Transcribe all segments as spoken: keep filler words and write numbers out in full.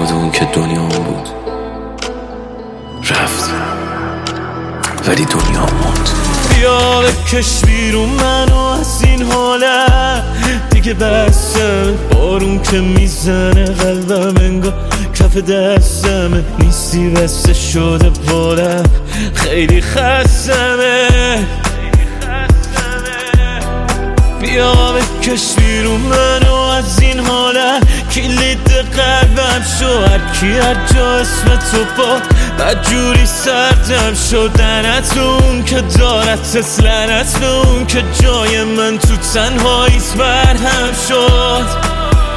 یاد اون که دنیا بود رفت ولی دنیا موند. بیا بکش بیرون منو از این حالت دیگه، بسم بارون که میزنه قلبم انگار کف دستمه، نیستی بسته شده بالم خیلی خستمه. بیا بکش بیرون منو از این حالت، کلید قلبم شو هرکی هر جا اسم تو با بدجوری سردم شدنت به اون که دارد تسلنت به اون که جای من تو تنهاییت برهم شد.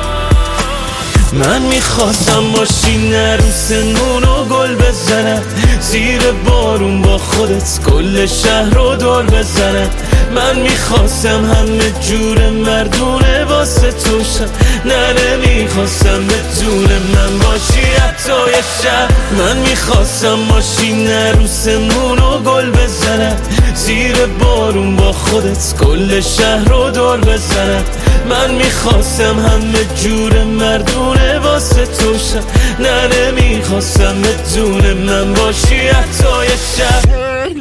من میخواستم باشی نروسمون و گل بزنم، زیر بارون با خودت کل شهر رو دور بزنم. من میخواستم همه جور مردونه واسه تو شم، نه نمیخواستم بدون من باشی حتی یه شب. من میخواستم باشی نروسمون و گل بزنم، زیر بارون با خودت کل شهر رو دور بزنم. من میخواستم همه جور مردونه واسه تو شم، نه نمیخواستم بدون من باشی حتی یه شب.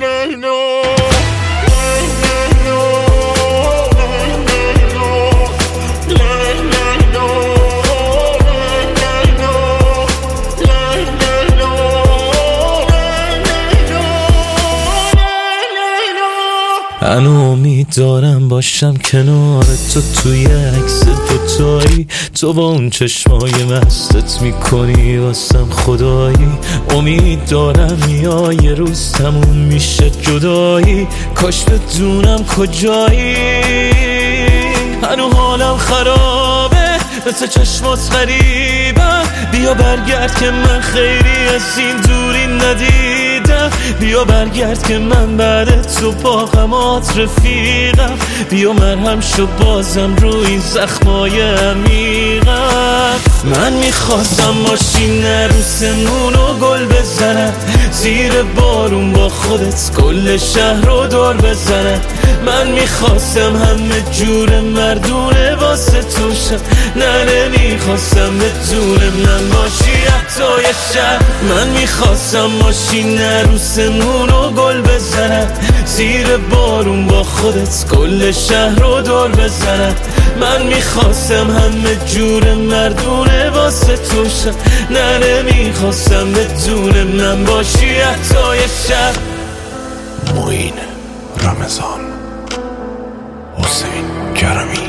من امید دارم باشم کنار تو توی عکس دوتایی، تو با اون چشمای مستت میکنی واسم خدایی. امید دارم یا یه روز تموم میشه جدایی، کاش بدونم کجایی. هنو حالم خرابه مثل چشمات غریبم، بیا برگرد که من خیلی از این دوری ندیدم. بیا برگرد که من بعد تو با غمات رفیقم، بیا مرهم شو بازم رو این زخمای عمیقم. من میخواستم باشی نروسمون و گل بزنم، زیر بارون با خودت کل شهر رو دور بزنم. من میخواستم همه جور مردونه واسه تو شم، نه نمیخواستم بدون من باشی حتی یه شب. من میخواستم باشی نروسمون و گل بزنم، زیر بارون با خودت کل شهر رو دور بزنم. من میخواستم همه جور مردونه واسه تو شم، نه نمیخواستم بدون من باشی حتی یه شب. معین رمضان، حسین کرمی.